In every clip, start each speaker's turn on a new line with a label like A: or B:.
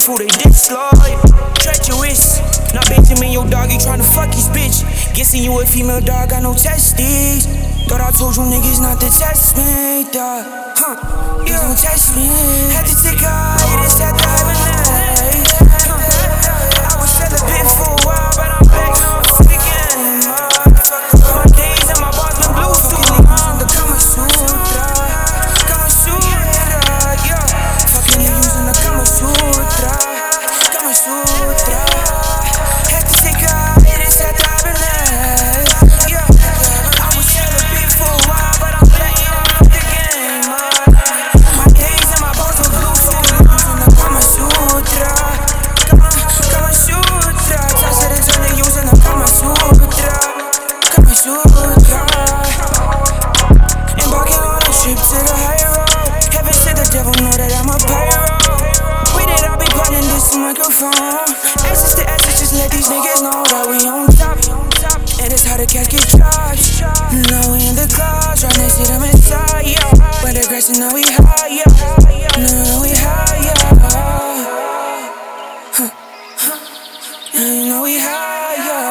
A: life, who they disloyal. Treacherous, not Benjamin, your dog, he tryna fuck his bitch. Guessing you a female dog, got no testes. Thought I told you niggas not to test me, dog. Please don't test me. Had to take a hiatus at the Hibernae. I was celibate for a while, but I'm back now, fuck again. My days and my bars been blue. Fucking niggas in the Kama Sutra. Kama Sutra, yeah. Fucking niggas in the Kama Sutra. Kama Sutra. Had to take a hiatus at the Hibernae. Yeah. I was celibate for a while, but I'm back now, fuck again. My days and my bars been blue. Fucking niggas in the Kama Sutra. Kama Sutra. Touch it is only using the Kama Sutra. Kama Sutra. Embarking on a trip to the high road. Heaven said the devil know that I'm a pyro. We did all be planning this microphone. Access to access, just let these niggas know that we on top. And it's how the cash get dropped. Now we in the clouds, right next to the Messiah. When the grass, now we higher. Now we higher. You know we higher.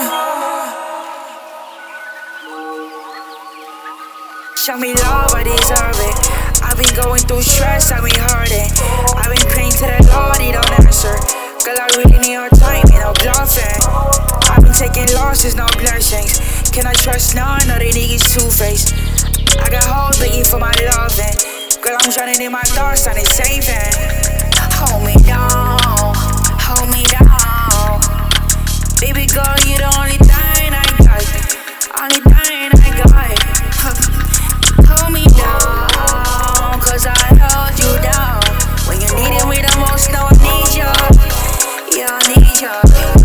A: Show me love, I deserve it. I've been going through stress, I've been hurting. I've been praying to the Lord, he don't answer. Girl, I really need your time, you know, bluffing. I've been taking losses, no blessings. Can I trust none? No, they niggas two-faced. I got hoes begging for my loving. Girl, I'm drowning in my thoughts, I need saving. Hold me down, hold me down. Baby girl, you the only thing I got. Only thing I got. Hold me down, cause I held you down. When you needed me the most, now I need you. Yeah, I need you.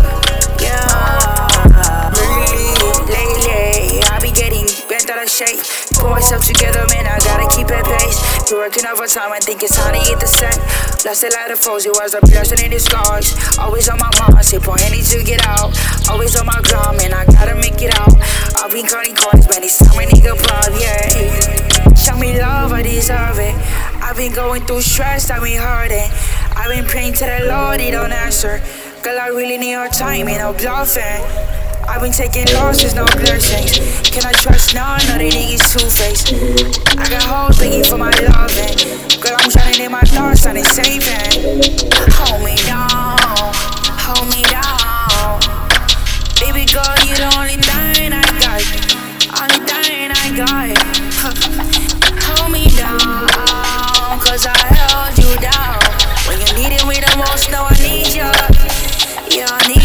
A: Yeah. Lately, I be getting bent out of shape. Put myself together, man, I gotta keep it pace. You're working overtime, I think it's time to hit the set. Lost a lot of foes, it was a blessing in disguise. Always on my mind, say boy, I need to get out. Always on my grind, man, I gotta make it out. I've been cutting corners, man, it's time a nigga proud, yeah. Show me love, I deserve it. I've been going through stress, I've been hurting. I've been praying to the Lord, he don't answer. Girl, I really need your time, ain't no bluffing. I've been taking losses, no blessings. Can I trust none? No, they niggas two-faced. I got hoes begging for my loving. Girl, I'm drowning in my thoughts, I need saving. Hold me down, hold me down. Baby girl, you the only thing I got. Only thing I got. Hold me down, cause I held you down. When you needed me the most, now I need you. Yeah, I need